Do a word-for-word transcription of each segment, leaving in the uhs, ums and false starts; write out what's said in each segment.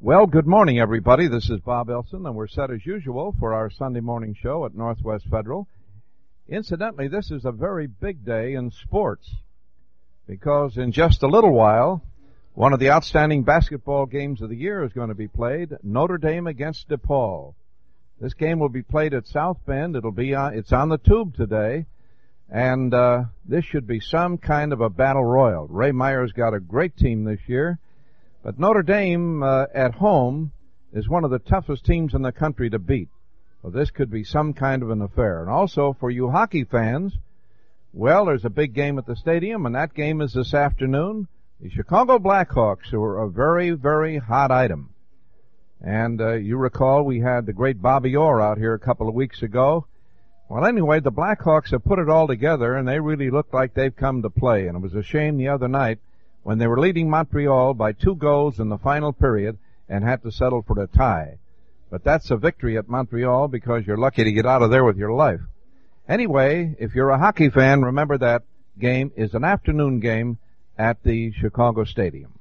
Well, good morning, everybody. This is Bob Elson, and we're set as usual for our Sunday morning show at Northwest Federal. Incidentally, this is a very big day in sports because in just a little while, one of the outstanding basketball games of the year is going to be played, Notre Dame against DePaul. This game will be played at South Bend. It'll be on, it's on the tube today, and uh, this should be some kind of a battle royal. Ray Meyer's got a great team this year, but Notre Dame uh, at home is one of the toughest teams in the country to beat. So this could be some kind of an affair. And also for you hockey fans, well, there's a big game at the stadium, and that game is this afternoon. The Chicago Blackhawks, who are a very, very hot item. And uh, you recall we had the great Bobby Orr out here a couple of weeks ago. Well, anyway, the Blackhawks have put it all together, and they really look like they've come to play. And it was a shame the other night when they were leading Montreal by two goals in the final period and had to settle for a tie. But that's a victory at Montreal because you're lucky to get out of there with your life. Anyway, if you're a hockey fan, remember that game is an afternoon game at the Chicago Stadium.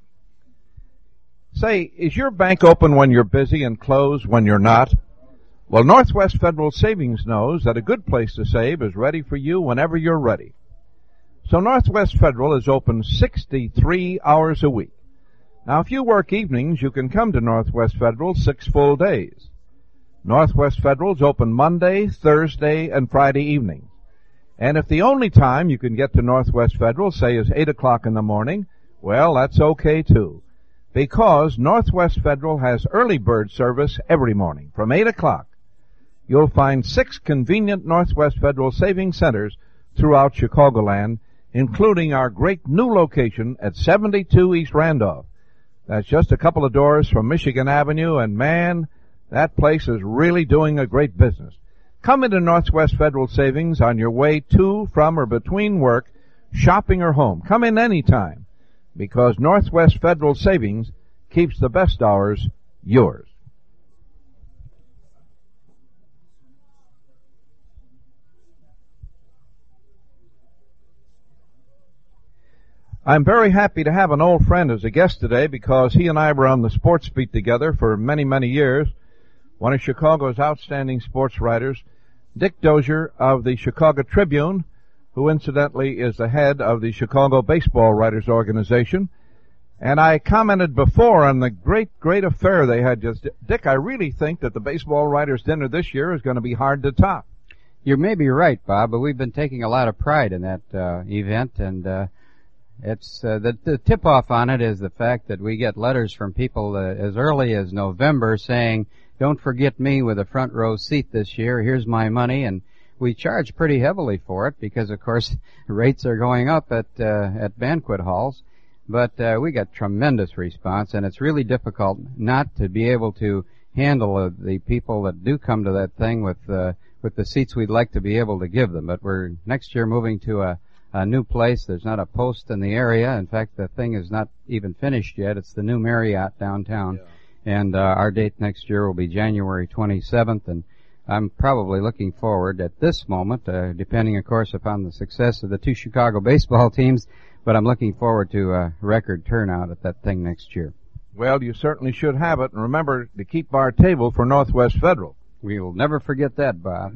Say, is your bank open when you're busy and closed when you're not? Well, Northwest Federal Savings knows that a good place to save is ready for you whenever you're ready. So Northwest Federal is open sixty-three hours a week. Now, if you work evenings, you can come to Northwest Federal six full days. Northwest Federal is open Monday, Thursday, and Friday evenings. And if the only time you can get to Northwest Federal, say, is eight o'clock in the morning, well, that's okay, too. Because Northwest Federal has early bird service every morning from eight o'clock. You'll find six convenient Northwest Federal savings centers throughout Chicagoland, including our great new location at seventy-two East Randolph. That's just a couple of doors from Michigan Avenue, and man, that place is really doing a great business. Come into Northwest Federal Savings on your way to, from, or between work, shopping, or home. Come in any time, because Northwest Federal Savings keeps the best hours yours. I'm very happy to have an old friend as a guest today because he and I were on the sports beat together for many, many years. One of Chicago's outstanding sports writers, Dick Dozier of the Chicago Tribune, who incidentally is the head of the Chicago Baseball Writers Organization. And I commented before on the great, great affair they had just. Dick, I really think that the Baseball Writers Dinner this year is going to be hard to top. You may be right, Bob, but we've been taking a lot of pride in that uh, event, and uh, it's uh, the, the tip-off on it is the fact that we get letters from people uh, as early as November saying, don't forget me with a front row seat this year, here's my money, and we charge pretty heavily for it because, of course, rates are going up at uh, at banquet halls. But uh, we got tremendous response, and it's really difficult not to be able to handle uh, the people that do come to that thing with uh, with the seats we'd like to be able to give them. But we're next year moving to a, a new place. There's not a post in the area. In fact, the thing is not even finished yet. It's the new Marriott downtown. Yeah. And uh, our date next year will be January twenty-seventh, and I'm probably looking forward at this moment, uh, depending, of course, upon the success of the two Chicago baseball teams, but I'm looking forward to a record turnout at that thing next year. Well, you certainly should have it, and remember to keep our table for Northwest Federal. We'll never forget that, Bob.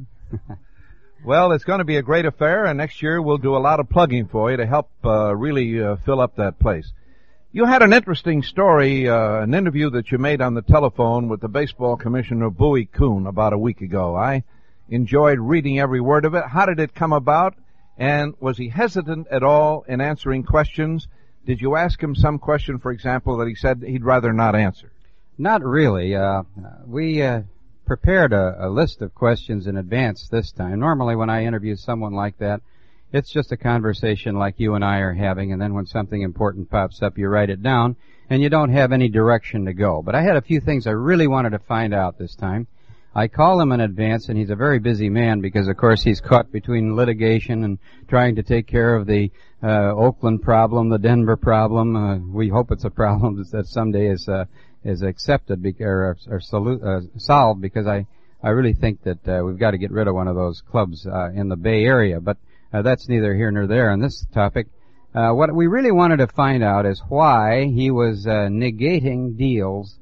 Well, it's going to be a great affair, and next year we'll do a lot of plugging for you to help uh, really uh, fill up that place. You had an interesting story, uh, an interview that you made on the telephone with the baseball commissioner, Bowie Kuhn, about a week ago. I enjoyed reading every word of it. How did it come about? And was he hesitant at all in answering questions? Did you ask him some question, for example, that he said he'd rather not answer? Not really. Uh, we uh, prepared a, a list of questions in advance this time. Normally when I interview someone like that, it's just a conversation like you and I are having, and then when something important pops up, you write it down, and you don't have any direction to go. But I had a few things I really wanted to find out this time. I call him in advance, and he's a very busy man because, of course, he's caught between litigation and trying to take care of the uh, Oakland problem, the Denver problem. Uh, we hope it's a problem that someday is uh, is accepted be- or, or solu- uh, solved, because I, I really think that uh, we've got to get rid of one of those clubs uh, in the Bay Area. But Uh, that's neither here nor there on this topic. Uh, what we really wanted to find out is why he was uh, negating deals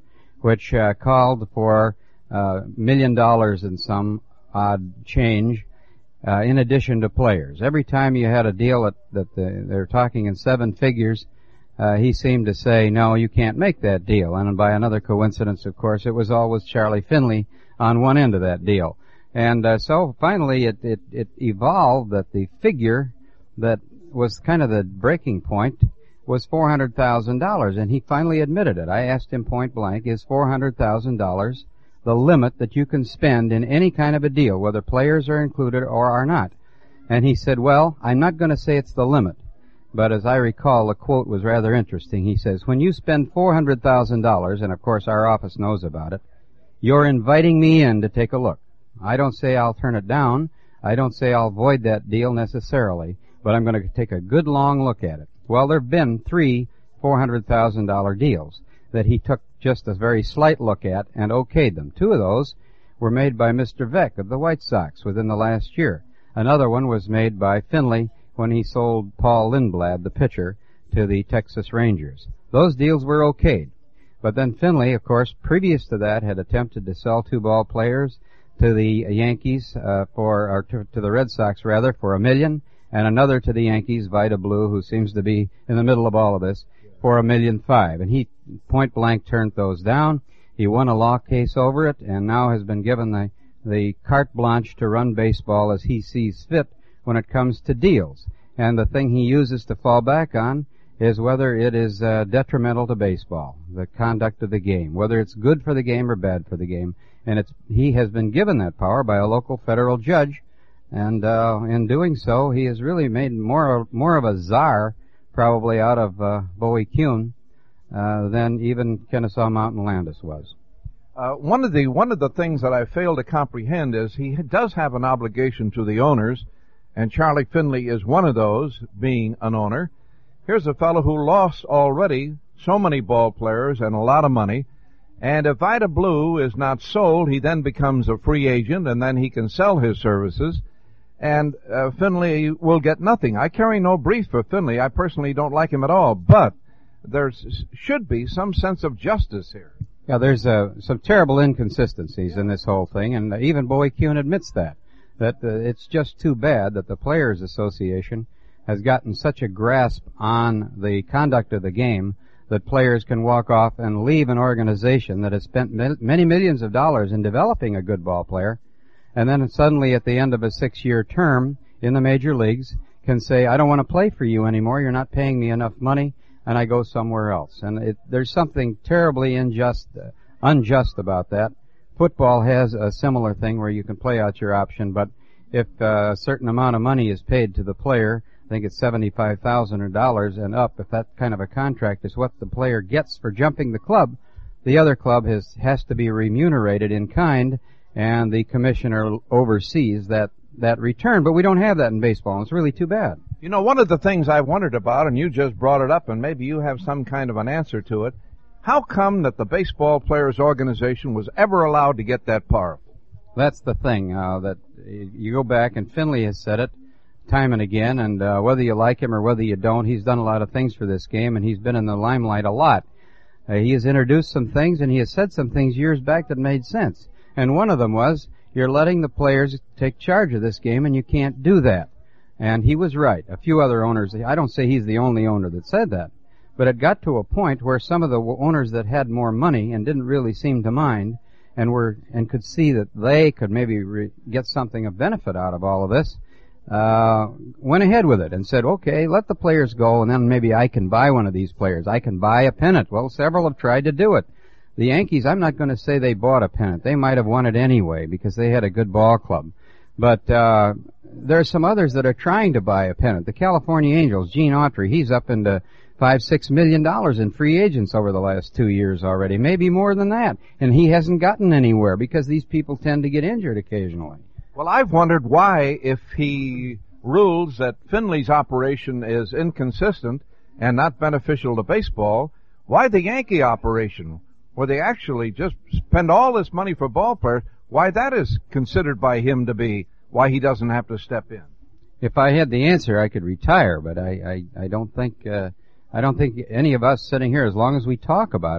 which uh, called for a uh, million dollars and some odd change uh, in addition to players. Every time you had a deal that, that the, they're talking in seven figures, uh, he seemed to say, no, you can't make that deal. And by another coincidence, of course, it was always Charlie Finley on one end of that deal. And uh, so finally it, it, it evolved that the figure that was kind of the breaking point was four hundred thousand dollars, and he finally admitted it. I asked him point blank, is four hundred thousand dollars the limit that you can spend in any kind of a deal, whether players are included or are not? And he said, well, I'm not going to say it's the limit, but as I recall, the quote was rather interesting. He says, when you spend four hundred thousand dollars, and of course our office knows about it, you're inviting me in to take a look. I don't say I'll turn it down. I don't say I'll void that deal necessarily, but I'm going to take a good long look at it. Well, there have been three four hundred thousand dollars deals that he took just a very slight look at and okayed them. Two of those were made by Mister Veeck of the White Sox within the last year. Another one was made by Finley when he sold Paul Lindblad, the pitcher, to the Texas Rangers. Those deals were okayed. But then Finley, of course, previous to that, had attempted to sell two ball players to the Yankees uh, for, or to, to the Red Sox rather, for a million, and another to the Yankees, Vida Blue, who seems to be in the middle of all of this, for a million five. And he point blank turned those down. He won a law case over it, and now has been given the the carte blanche to run baseball as he sees fit when it comes to deals. And the thing he uses to fall back on is whether it is uh, detrimental to baseball, the conduct of the game, whether it's good for the game or bad for the game. And it's he has been given that power by a local federal judge, and uh, in doing so, he has really made more more of a czar, probably, out of uh, Bowie Kuhn uh, than even Kennesaw Mountain Landis was. Uh, one of the one of the things that I fail to comprehend is he does have an obligation to the owners, and Charlie Finley is one of those, being an owner. Here's a fellow who lost already so many ball players and a lot of money, and if Vida Blue is not sold, he then becomes a free agent, and then he can sell his services, and uh, Finley will get nothing. I carry no brief for Finley. I personally don't like him at all, but there should be some sense of justice here. Yeah, there's uh, some terrible inconsistencies in this whole thing, and even Bowie Kuhn admits that, that uh, it's just too bad that the Players Association has gotten such a grasp on the conduct of the game that players can walk off and leave an organization that has spent many millions of dollars in developing a good ball player, and then suddenly at the end of a six-year term in the major leagues can say, I don't want to play for you anymore, you're not paying me enough money, and I go somewhere else. And it, there's something terribly unjust, uh, unjust about that. Football has a similar thing where you can play out your option, but if uh, a certain amount of money is paid to the player, I think it's seventy-five thousand dollars and up, if that kind of a contract is what the player gets for jumping the club, the other club has, has to be remunerated in kind, and the commissioner oversees that, that return. But we don't have that in baseball, and it's really too bad. You know, one of the things I wondered about, and you just brought it up, and maybe you have some kind of an answer to it, how come that the Baseball Players Organization was ever allowed to get that powerful? That's the thing, uh, that you go back, and Finley has said it time and again, and uh, whether you like him or whether you don't, he's done a lot of things for this game, and he's been in the limelight a lot. Uh, he has introduced some things, and he has said some things years back that made sense. And one of them was, you're letting the players take charge of this game, and you can't do that. And he was right. A few other owners, I don't say he's the only owner that said that, but it got to a point where some of the owners that had more money and didn't really seem to mind, and were and could see that they could maybe re- get something of benefit out of all of this, uh went ahead with it and said, okay, let the players go, and then maybe I can buy one of these players. I can buy a pennant. Well, several have tried to do it. The Yankees, I'm not going to say they bought a pennant. They might have won it anyway because they had a good ball club. But uh there are some others that are trying to buy a pennant. The California Angels, Gene Autry, he's up into five, six million dollars in free agents over the last two years already, maybe more than that. And he hasn't gotten anywhere because these people tend to get injured occasionally. Well, I've wondered why, if he rules that Finley's operation is inconsistent and not beneficial to baseball, why the Yankee operation, where they actually just spend all this money for ball players, why that is considered by him to be why he doesn't have to step in. If I had the answer, I could retire, but I, I, I don't think, uh, I don't think any of us sitting here, as long as we talk about it,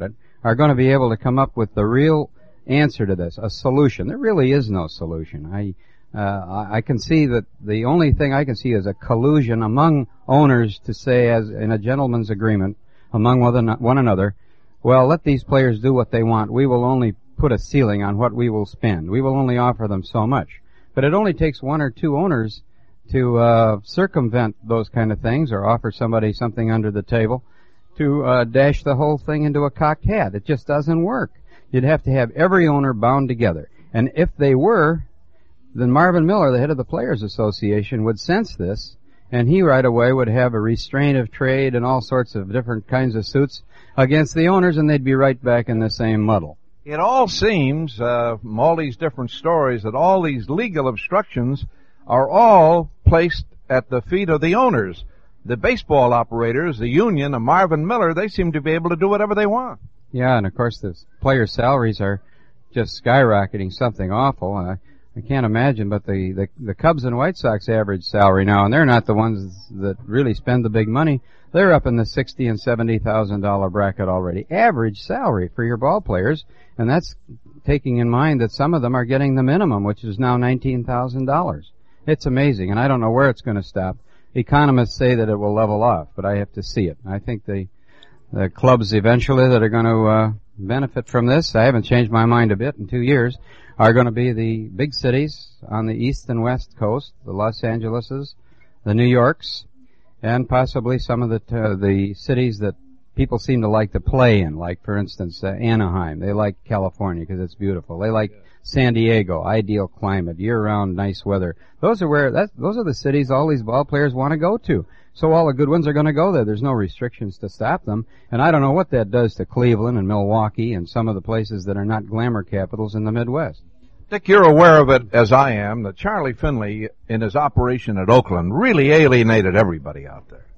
are going to be able to come up with the real answer to this, a solution. There really is no solution. I uh, I can see that the only thing I can see is a collusion among owners to say, as in a gentleman's agreement among one another, well, let these players do what they want. We will only put a ceiling on what we will spend. We will only offer them so much. But it only takes one or two owners to uh, circumvent those kind of things or offer somebody something under the table to uh, dash the whole thing into a cocked hat. It just doesn't work. You'd have to have every owner bound together. And if they were, then Marvin Miller, the head of the Players Association, would sense this, and he right away would have a restraint of trade and all sorts of different kinds of suits against the owners, and they'd be right back in the same muddle. It all seems, uh, from all these different stories, that all these legal obstructions are all placed at the feet of the owners. The baseball operators, the union, and Marvin Miller, they seem to be able to do whatever they want. Yeah, and of course the players' salaries are just skyrocketing, something awful. Uh, I can't imagine, but the, the, the Cubs and White Sox average salary now, and they're not the ones that really spend the big money, they're up in the sixty and seventy thousand dollar bracket already. Average salary for your ball players, and that's taking in mind that some of them are getting the minimum, which is now nineteen thousand dollars. It's amazing, and I don't know where it's going to stop. Economists say that it will level off, but I have to see it. I think the the clubs eventually that are going to uh, benefit from this, I haven't changed my mind a bit in two years, are going to be the big cities on the east and west coast, the Los Angeleses, the New Yorks, and possibly some of the uh, the cities that people seem to like to play in, like, for instance, uh, Anaheim. They like California because it's beautiful. They like San Diego, ideal climate, year-round nice weather. Those are where that, those are the cities all these ball players want to go to. So all the good ones are going to go there. There's no restrictions to stop them. And I don't know what that does to Cleveland and Milwaukee and some of the places that are not glamour capitals in the Midwest. Dick, you're aware of it as I am, that Charlie Finley, in his operation at Oakland, really alienated everybody out there.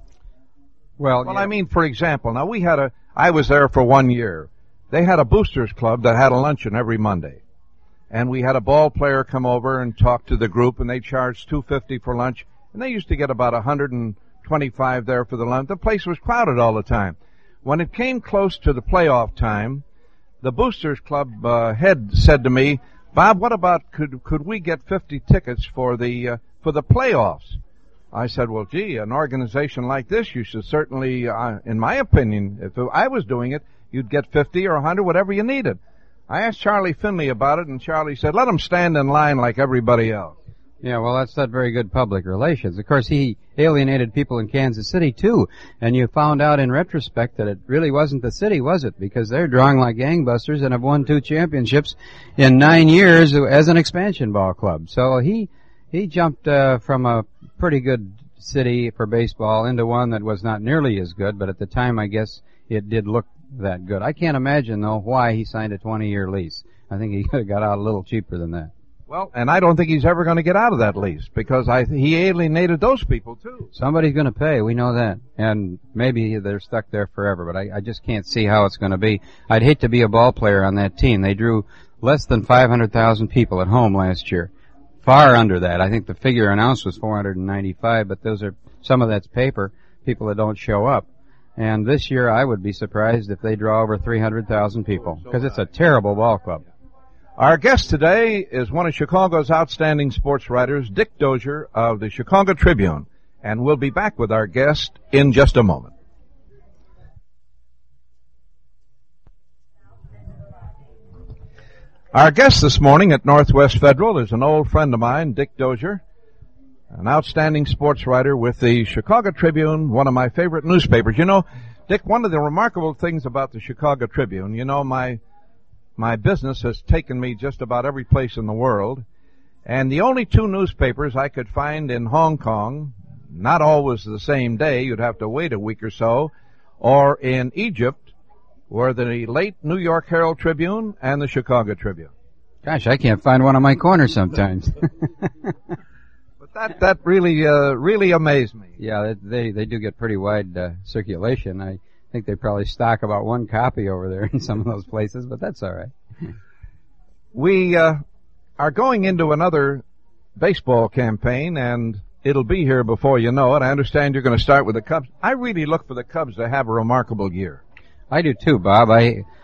Well, well, yeah. I mean, for example, now we had a, I was there for one year. They had a boosters club that had a luncheon every Monday. And we had a ball player come over and talk to the group, and they charged two fifty for lunch. And they used to get about one hundred twenty-five there for the lunch. The place was crowded all the time. When it came close to the playoff time, the boosters club uh, head said to me, "Bob, what about could could we get fifty tickets for the uh, for the playoffs?" I said, "Well, gee, an organization like this, you should certainly, uh, in my opinion, if I was doing it, you'd get fifty or one hundred, whatever you needed." I asked Charlie Finley about it, and Charlie said, "Let them stand in line like everybody else." Yeah, well, that's not very good public relations. Of course, he alienated people in Kansas City, too. And you found out in retrospect that it really wasn't the city, was it? Because they're drawing like gangbusters and have won two championships in nine years as an expansion ball club. So he he jumped uh, from a pretty good city for baseball into one that was not nearly as good, but at the time, I guess, it did look that good. I can't imagine, though, why he signed a twenty-year lease. I think he could have got out a little cheaper than that. Well, and I don't think he's ever going to get out of that lease because I he alienated those people, too. Somebody's going to pay. We know that. And maybe they're stuck there forever, but I, I just can't see how it's going to be. I'd hate to be a ball player on that team. They drew less than five hundred thousand people at home last year. Far under that. I think the figure announced was four hundred ninety-five, but those are, some of that's paper, people that don't show up. And this year I would be surprised if they draw over three hundred thousand people, because it's a terrible ball club. Our guest today is one of Chicago's outstanding sports writers, Dick Dozier of the Chicago Tribune, and we'll be back with our guest in just a moment. Our guest this morning at Northwest Federal is an old friend of mine, Dick Dozier, an outstanding sports writer with the Chicago Tribune, one of my favorite newspapers. You know, Dick, one of the remarkable things about the Chicago Tribune, you know, my my business has taken me just about every place in the world, and the only two newspapers I could find in Hong Kong, not always the same day, you'd have to wait a week or so, or in Egypt, were the late New York Herald Tribune and the Chicago Tribune. Gosh, I can't find one on my corner sometimes. But that that really uh, really amazed me. Yeah, they they do get pretty wide uh, circulation. I think they probably stock about one copy over there in some of those places, but that's all right. We uh, are going into another baseball campaign, and it'll be here before you know it. I understand you're going to start with the Cubs. I really look for the Cubs to have a remarkable year. I do too, Bob. I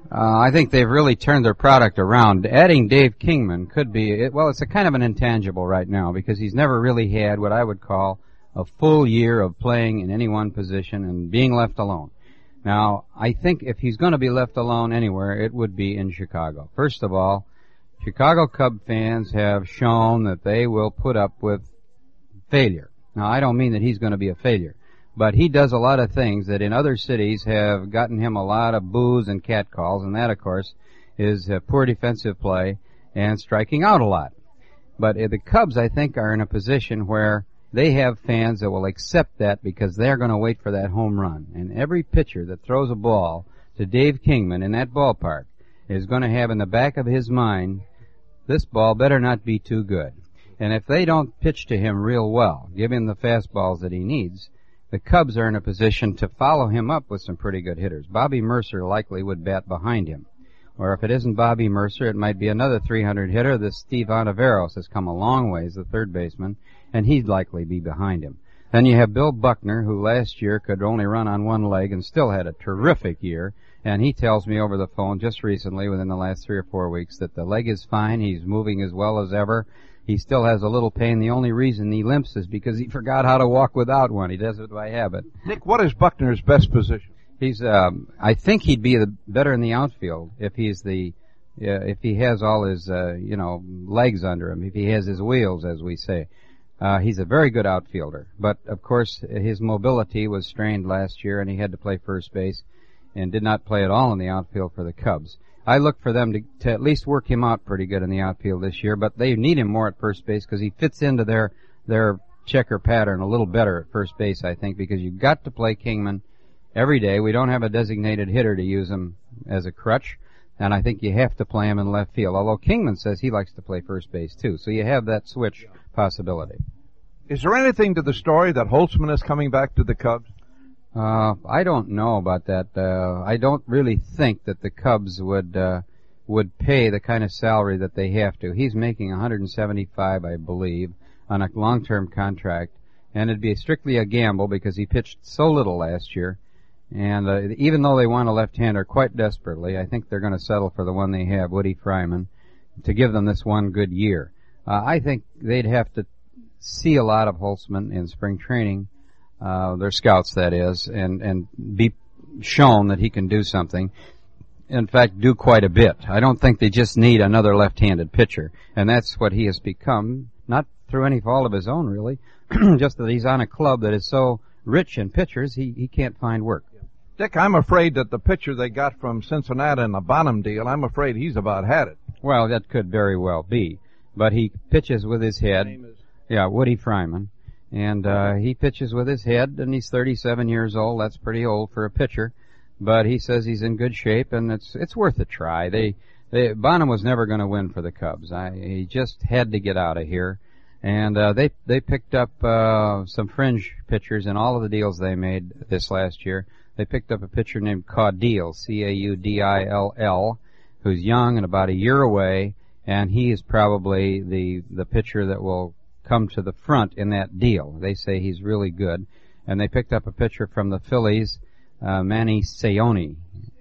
Uh, I think they've really turned their product around. Adding Dave Kingman could be, it, well, it's a kind of an intangible right now because he's never really had what I would call a full year of playing in any one position and being left alone. Now, I think if he's going to be left alone anywhere, it would be in Chicago. First of all, Chicago Cub fans have shown that they will put up with failure. Now, I don't mean that he's going to be a failure, but he does a lot of things that in other cities have gotten him a lot of boos and catcalls, and that, of course, is uh, poor defensive play and striking out a lot. But uh, the Cubs, I think, are in a position where they have fans that will accept that because they're going to wait for that home run. And every pitcher that throws a ball to Dave Kingman in that ballpark is going to have in the back of his mind, this ball better not be too good. And if they don't pitch to him real well, give him the fastballs that he needs, the Cubs are in a position to follow him up with some pretty good hitters. Bobby Mercer likely would bat behind him. Or if it isn't Bobby Mercer, it might be another three hundred hitter. This Steve Ontiveros has come a long ways, the third baseman, and he'd likely be behind him. Then you have Bill Buckner, who last year could only run on one leg and still had a terrific year. And he tells me over the phone just recently, within the last three or four weeks, that the leg is fine. He's moving as well as ever. He still has a little pain. The only reason he limps is because he forgot how to walk without one. He does it by habit. Nick, what is Buckner's best position? He's, um, I think he'd be the, better in the outfield if he's the, uh, if he has all his, uh, you know, legs under him, if he has his wheels, as we say. Uh, he's a very good outfielder. But, of course, his mobility was strained last year, and he had to play first base and did not play at all in the outfield for the Cubs. I look for them to, to at least work him out pretty good in the outfield this year, but they need him more at first base because he fits into their, their checker pattern a little better at first base, I think, because you've got to play Kingman every day. We don't have a designated hitter to use him as a crutch, and I think you have to play him in left field, although Kingman says he likes to play first base too, so you have that switch possibility. Is there anything to the story that Holtzman is coming back to the Cubs? Uh, I don't know about that. Uh, I don't really think that the Cubs would, uh, would pay the kind of salary that they have to. He's making one hundred seventy-five, I believe, on a long-term contract, and it'd be strictly a gamble because he pitched so little last year. And, uh, even though they want a left-hander quite desperately, I think they're going to settle for the one they have, Woody Fryman, to give them this one good year. Uh, I think they'd have to see a lot of Holtzman in spring training, uh, their scouts that is, and, and be shown that he can do something. In fact, do quite a bit. I don't think they just need another left-handed pitcher, and that's what he has become, not through any fault of his own really, just that he's on a club that is so rich in pitchers, he, he can't find work. Dick, I'm afraid that the pitcher they got from Cincinnati in the Bonham deal, I'm afraid he's about had it. Well, that could very well be, but he pitches with his head. Yeah, Woody Fryman. And, uh, he pitches with his head, and he's thirty-seven years old. That's pretty old for a pitcher. But he says he's in good shape, and it's, it's worth a try. They, they, Bonham was never gonna win for the Cubs. I, he just had to get out of here. And, uh, they, they picked up, uh, some fringe pitchers in all of the deals they made this last year. They picked up a pitcher named Caudill, C A U D I L L, who's young and about a year away, and he is probably the, the pitcher that will come to the front in that deal. They say he's really good. And they picked up a pitcher from the Phillies, uh, Manny Seone,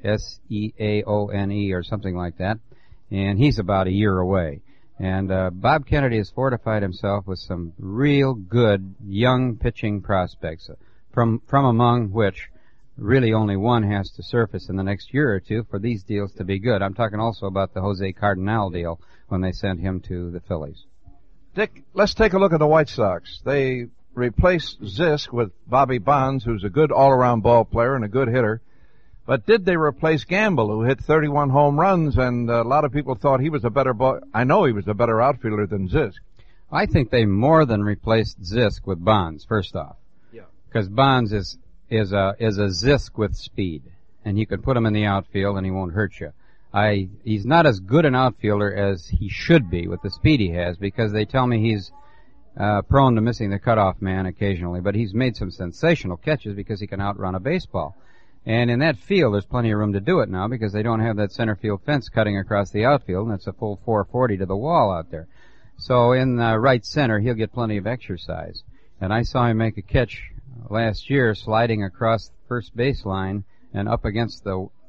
S E A O N E or something like that. And he's about a year away. And, uh, Bob Kennedy has fortified himself with some real good young pitching prospects, from, from among which really only one has to surface in the next year or two for these deals to be good. I'm talking also about the Jose Cardenal deal when they sent him to the Phillies. Dick, let's take a look at the White Sox. They replaced Zisk with Bobby Bonds, who's a good all-around ball player and a good hitter. But did they replace Gamble, who hit thirty-one home runs, and a lot of people thought he was a better ball. I know he was a better outfielder than Zisk. I think they more than replaced Zisk with Bonds, first off. Yeah. Because Bonds is, is a, is a Zisk with speed. And you can put him in the outfield and he won't hurt you. I, he's not as good an outfielder as he should be with the speed he has, because they tell me he's, uh, prone to missing the cutoff man occasionally, but he's made some sensational catches because he can outrun a baseball. And in that field, there's plenty of room to do it now because they don't have that center field fence cutting across the outfield, and it's a full four forty to the wall out there. So in uh, right center, he'll get plenty of exercise. And I saw him make a catch last year sliding across the first baseline and up against the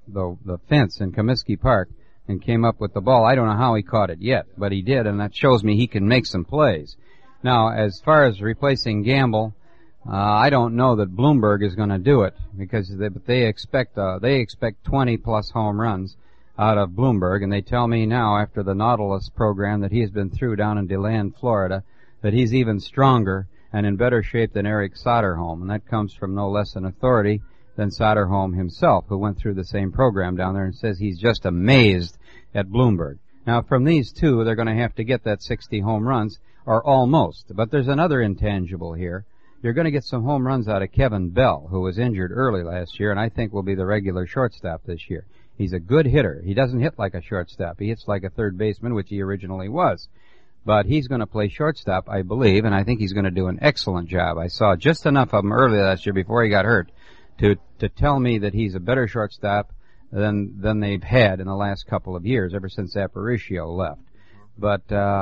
the, the fence in Comiskey Park and came up with the ball. I don't know how he caught it yet, but he did, and that shows me he can make some plays. Now, as far as replacing Gamble, uh, I don't know that Bloomberg is going to do it because they, they expect uh, they expect twenty plus home runs out of Bloomberg, and they tell me now after the Nautilus program that he has been through down in DeLand, Florida, that he's even stronger and in better shape than Eric Soderholm, and that comes from no less an authority than Soderholm himself, who went through the same program down there and says he's just amazed at Bloomberg. Now, from these two, they're going to have to get that sixty home runs, or almost. But there's another intangible here. You're going to get some home runs out of Kevin Bell, who was injured early last year, and I think will be the regular shortstop this year. He's a good hitter. He doesn't hit like a shortstop. He hits like a third baseman, which he originally was. But he's going to play shortstop, I believe, and I think he's going to do an excellent job. I saw just enough of him early last year before he got hurt to to tell me that he's a better shortstop than than they've had in the last couple of years, ever since Aparicio left. But uh,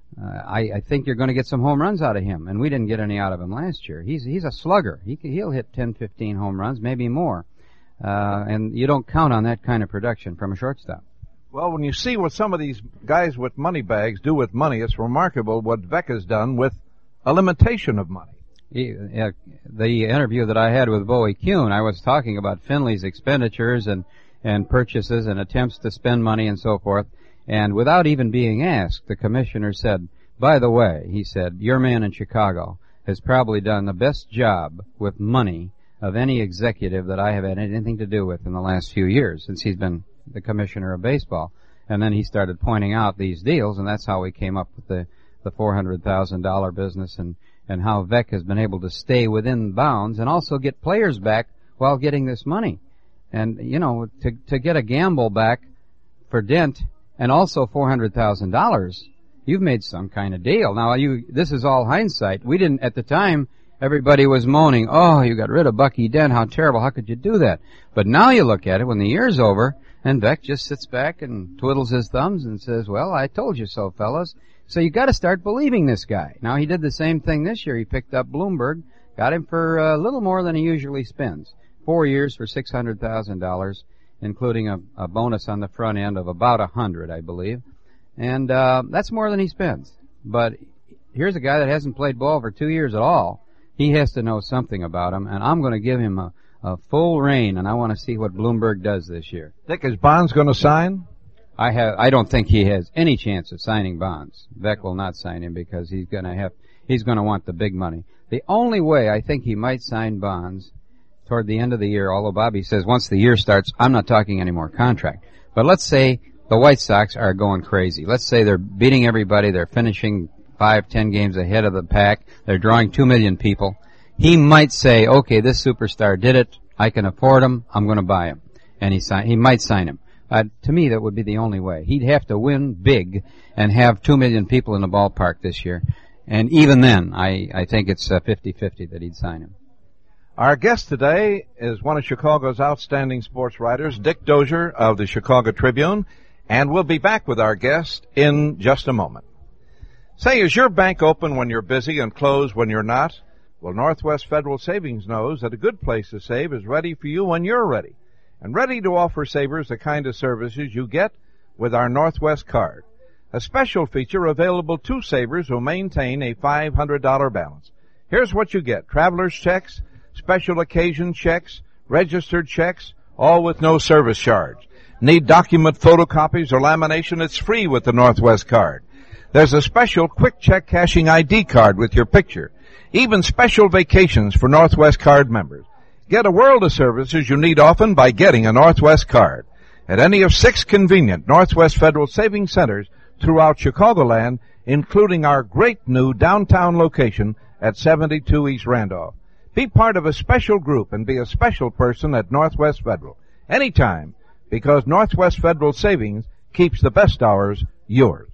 I, I think you're going to get some home runs out of him, and we didn't get any out of him last year. He's he's a slugger. He he'll hit ten, fifteen home runs, maybe more, uh, and you don't count on that kind of production from a shortstop. Well, when you see what some of these guys with money bags do with money, it's remarkable what Veeck has done with a limitation of money. He, uh, the interview that I had with Bowie Kuhn, I was talking about Finley's expenditures and, and purchases and attempts to spend money and so forth, and without even being asked, the commissioner said, by the way, he said, your man in Chicago has probably done the best job with money of any executive that I have had anything to do with in the last few years, since he's been the commissioner of baseball. And then he started pointing out these deals, and that's how we came up with the, the four hundred thousand dollars business, and, and how Veeck has been able to stay within bounds and also get players back while getting this money. And, you know, to, to get a Gamble back for Dent and also four hundred thousand dollars, you've made some kind of deal. Now, you, this is all hindsight. We didn't, at the time, everybody was moaning, oh, you got rid of Bucky Dent, how terrible, how could you do that? But now you look at it, when the year's over, and Veeck just sits back and twiddles his thumbs and says, well, I told you so, fellas. So you got to start believing this guy. Now, he did the same thing this year. He picked up Bloomberg, got him for a little more than he usually spends. Four years for six hundred thousand dollars, including a, a bonus on the front end of about a hundred, I believe. And uh, that's more than he spends. But here's a guy that hasn't played ball for two years at all. He has to know something about him, and I'm going to give him a A full reign, and I want to see what Bloomberg does this year. Dick, is Bonds going to sign? I have. I don't think he has any chance of signing Bonds. Veeck will not sign him because he's going to have. He's going to want the big money. The only way I think he might sign Bonds toward the end of the year, although Bobby says once the year starts, I'm not talking any more contract. But let's say the White Sox are going crazy. Let's say they're beating everybody. They're finishing five, ten games ahead of the pack. They're drawing two million people. He might say, okay, this superstar did it. I can afford him. I'm going to buy him. And he sign, he might sign him. Uh, to me, that would be the only way. He'd have to win big and have two million people in the ballpark this year. And even then, I, I think it's uh, fifty-fifty that he'd sign him. Our guest today is one of Chicago's outstanding sports writers, Dick Dozier of the Chicago Tribune. And we'll be back with our guest in just a moment. Say, is your bank open when you're busy and closed when you're not? Well, Northwest Federal Savings knows that a good place to save is ready for you when you're ready, and ready to offer savers the kind of services you get with our Northwest card. A special feature available to savers who maintain a five hundred dollars balance. Here's what you get. Traveler's checks, special occasion checks, registered checks, all with no service charge. Need document photocopies or lamination? It's free with the Northwest card. There's a special quick check cashing I D card with your picture. Even special vacations for Northwest card members. Get a world of services you need often by getting a Northwest card. At any of six convenient Northwest Federal Savings Centers throughout Chicagoland, including our great new downtown location at seventy-two East Randolph. Be part of a special group and be a special person at Northwest Federal. Anytime, because Northwest Federal Savings keeps the best hours yours.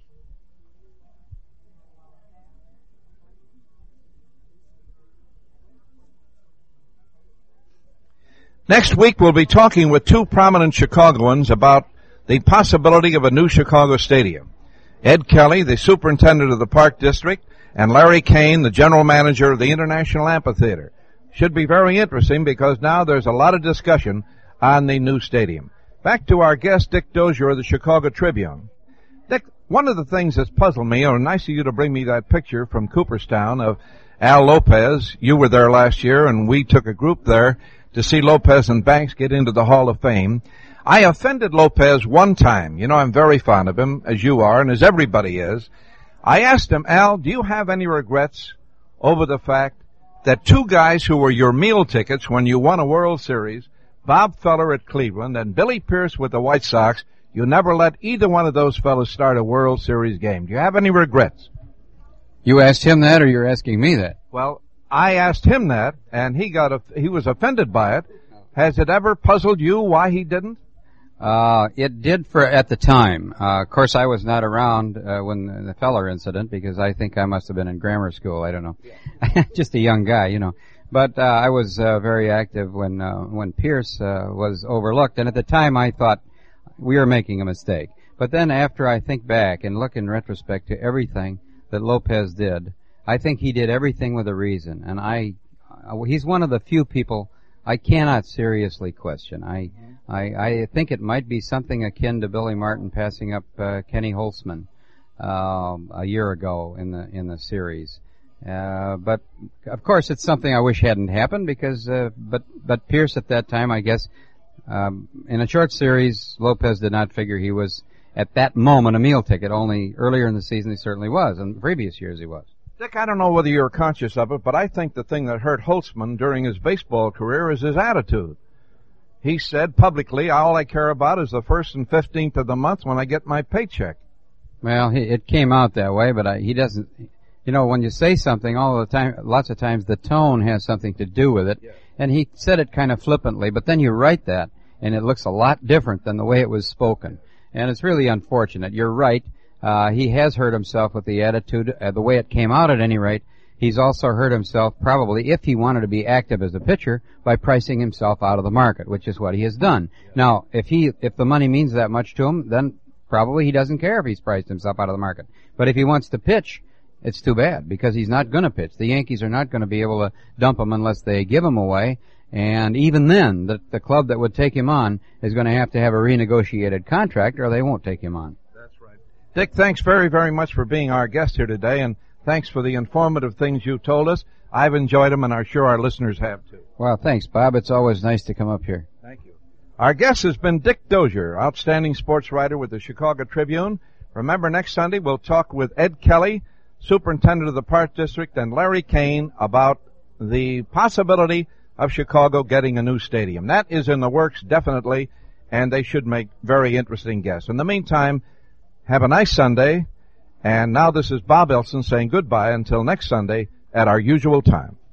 Next week, we'll be talking with two prominent Chicagoans about the possibility of a new Chicago stadium. Ed Kelly, the superintendent of the Park District, and Larry Kane, the general manager of the International Amphitheater. Should be very interesting because now there's a lot of discussion on the new stadium. Back to our guest, Dick Dozier of the Chicago Tribune. Dick, one of the things that's puzzled me, or nice of you to bring me that picture from Cooperstown of Al Lopez. You were there last year, and we took a group there to see Lopez and Banks get into the Hall of Fame. I offended Lopez one time. You know, I'm very fond of him, as you are, and as everybody is. I asked him, Al, do you have any regrets over the fact that two guys who were your meal tickets when you won a World Series, Bob Feller at Cleveland and Billy Pierce with the White Sox, you never let either one of those fellas start a World Series game? Do you have any regrets? You asked him that, or you're asking me that? Well, I asked him that, and he got a, he was offended by it. Has it ever puzzled you why he didn't? Uh, it did for at the time. Uh, of course, I was not around uh, when the Feller incident because I think I must have been in grammar school. I don't know, yeah. Just a young guy, you know. But uh, I was uh, very active when uh, when Pierce uh, was overlooked, and at the time I thought we were making a mistake. But then after I think back and look in retrospect to everything that Lopez did, I think he did everything with a reason, and I uh, he's one of the few people I cannot seriously question. I I, I think it might be something akin to Billy Martin passing up uh, Kenny Holtzman um, a year ago in the in the series. Uh, but of course, it's something I wish hadn't happened because, uh, but but Pierce at that time, I guess, um, in a short series, Lopez did not figure he was at that moment a meal ticket. Only earlier in the season he certainly was, and the previous years he was. Dick, I don't know whether you're conscious of it, but I think the thing that hurt Holtzman during his baseball career is his attitude. He said publicly, all I care about is the first and fifteenth of the month when I get my paycheck. Well, he, it came out that way, but I, he doesn't, you know, when you say something all the time, lots of times the tone has something to do with it. Yeah. And he said it kind of flippantly, but then you write that, and it looks a lot different than the way it was spoken. And it's really unfortunate. You're right. Uh, he has hurt himself with the attitude, uh, the way it came out at any rate. He's also hurt himself probably if he wanted to be active as a pitcher by pricing himself out of the market, which is what he has done. Yeah. Now, if he, if the money means that much to him, then probably he doesn't care if he's priced himself out of the market. But if he wants to pitch, it's too bad because he's not going to pitch. The Yankees are not going to be able to dump him unless they give him away. And even then, the, the club that would take him on is going to have to have a renegotiated contract or they won't take him on. That's right. Dick, thanks very, very much for being our guest here today, and thanks for the informative things you've told us. I've enjoyed them, and I'm sure our listeners have too. Well, thanks, Bob. It's always nice to come up here. Thank you. Our guest has been Dick Dozier, outstanding sports writer with the Chicago Tribune. Remember, next Sunday we'll talk with Ed Kelly, Superintendent of the Park District, and Larry Kane about the possibility of Chicago getting a new stadium. That is in the works, definitely, and they should make very interesting guests. In the meantime, have a nice Sunday. And now this is Bob Elson saying goodbye until next Sunday at our usual time.